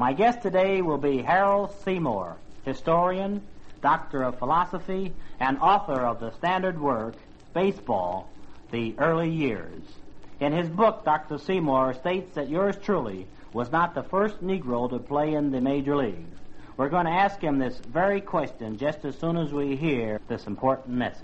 My guest today will be Harold Seymour, historian, doctor of philosophy, and author of the standard work, Baseball, The Early Years. In his book, Dr. Seymour states that yours truly was not the first Negro to play in the major leagues. We're going to ask him this very question just as soon as we hear this important message.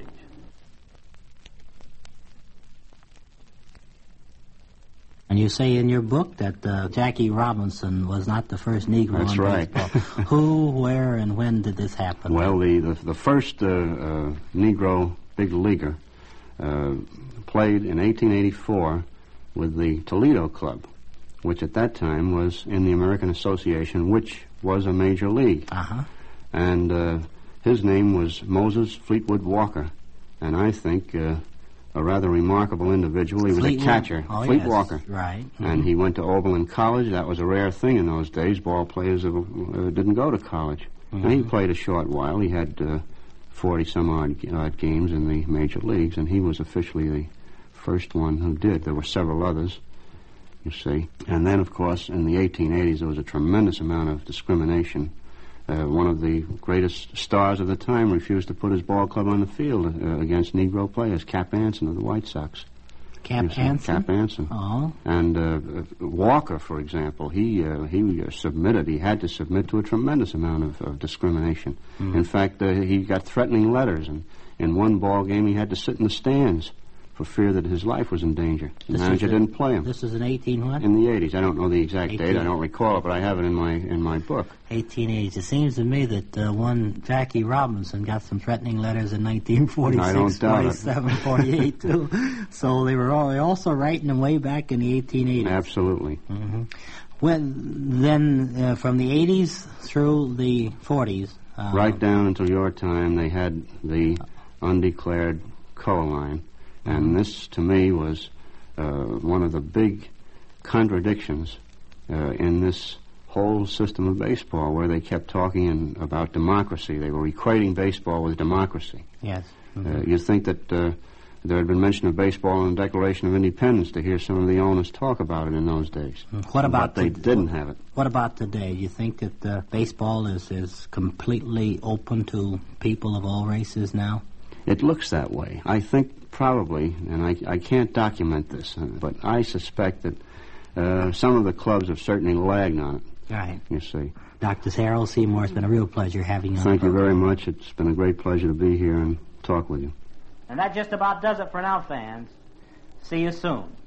And you say in your book that Jackie Robinson was not the first Negro That's in right. baseball. Who, where, and when did this happen? Well, the first Negro big leaguer played in 1884 with the Toledo Club, which at that time was in the American Association, which was a major league. Uh-huh. And his name was Moses Fleetwood Walker, and I think a rather remarkable individual. He was a catcher, Fleet yes. Walker. Right. Mm-hmm. And he went to Oberlin College. That was a rare thing in those days. Ball players didn't go to college. Mm-hmm. And he played a short while. He had 40-some-odd games in the major leagues, and he was officially the first one who did. There were several others, you see. And then, of course, in the 1880s, there was a tremendous amount of discrimination. One of the greatest stars of the time refused to put his ball club on the field against Negro players, Cap Anson of the White Sox. Cap Anson? Cap Anson. Oh. And Walker, for example, he submitted. He had to submit to a tremendous amount of discrimination. Mm. In fact, he got threatening letters, and in one ball game he had to sit in the stands for fear that his life was in danger. The manager didn't play him. This is in 18 what? In the 80s. I don't know the exact date. I don't recall it, but I have it in my book. 1880s. It seems to me that one Jackie Robinson got some threatening letters in 1946, I don't doubt 47, 48 too. So they were also writing them way back in the 1880s. Absolutely. Mm-hmm. Then from the 80s through the 40s. Right down until your time, they had the undeclared color line. And this, to me, was one of the big contradictions in this whole system of baseball, where they kept talking about democracy. They were equating baseball with democracy. Yes. Mm-hmm. You'd think that there had been mention of baseball in the Declaration of Independence to hear some of the owners talk about it in those days. What about but they didn't have it. What about today? You think that baseball is completely open to people of all races now? It looks that way. I think probably, and I can't document this, but I suspect that some of the clubs have certainly lagged on it. Right. You see. Dr. Harold Seymour, it's been a real pleasure having you on. Thank you very much. It's been a great pleasure to be here and talk with you. And that just about does it for now, fans. See you soon.